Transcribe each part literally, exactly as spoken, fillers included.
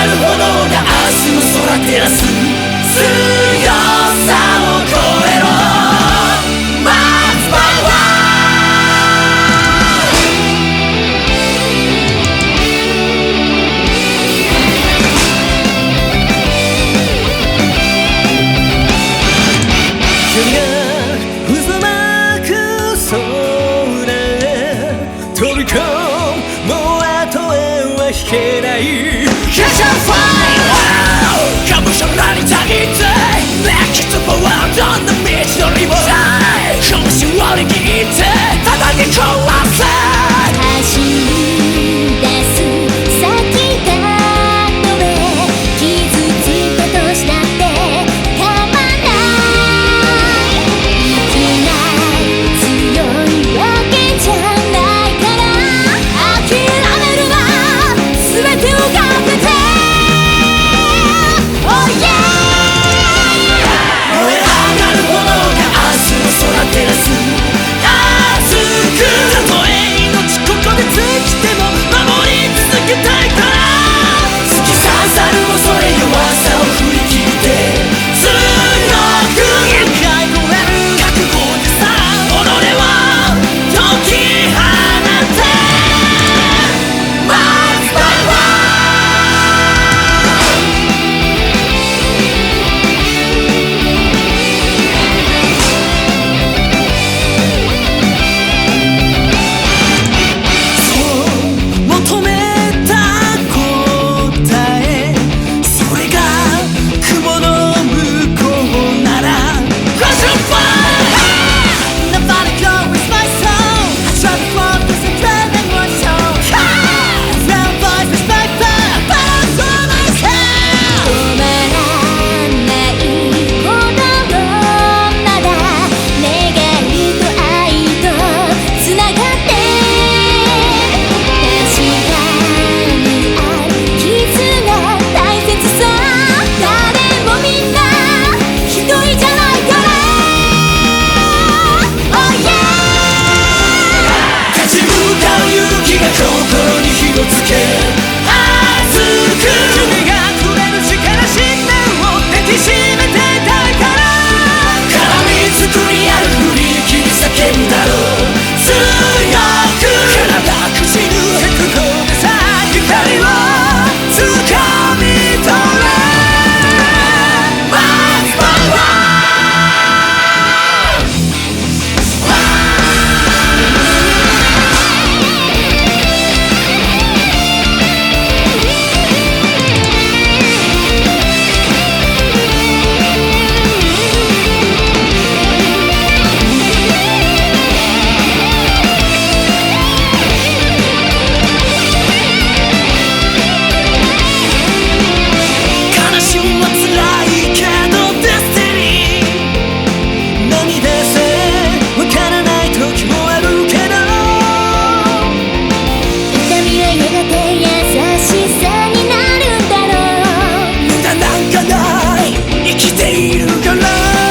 がる炎が明日の空照らす強さを超えろマッツパワー君が渦巻く空へ飛び込むもう後へは引けないCatch on fire がむしゃらにたぎって Next to the world on the道のりも拳を握って叩き壊せ走り出す先だとへ傷ついたとしたって構わない生きない強いわけじゃないから諦めるな全てをかけてOh yeah 燃え上がる炎が明日の空照らす熱くたとえ命ここで尽きても守り続けたいから突き刺さる恐れ弱さを振り切って強く限界超える覚悟でさ己を解き放てマッツパワそう求めた答えそれが雲の向こうなら Crush on fire Nobody go with my soul I try to fall this and drive and one soul Round boys with my fire But I'm so myself 止まらないことをまだ願いと愛とつながって確かにある絆大切さ誰もみんな一人じゃないから Oh yeah 立ち向かう勇気が心に火をつけ熱く君がくれる力信念を抱きしめてたいから絡みつくにある振り切り叫ぶだろう強く体くじぬ覚悟でさ光を掴み取れマッツパワ悲しみは辛いけどデスティニー涙せわからない時もあるけど痛みはやがて優しさになるんだろう無駄なんかない生きているから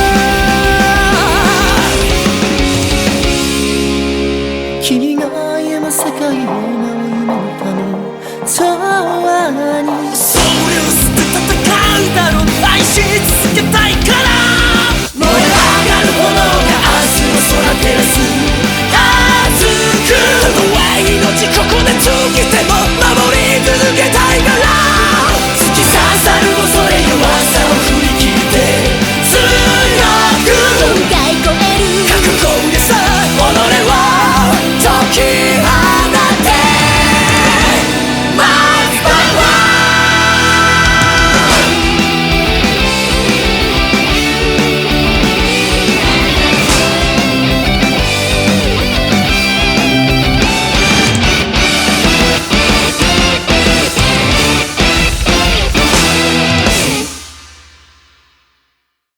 君が歩む世界への夢のため永遠にそれを捨て戦うだろう愛し続けたいから燃え上がる炎が明日の空照らす熱くたとえ命ここで尽きても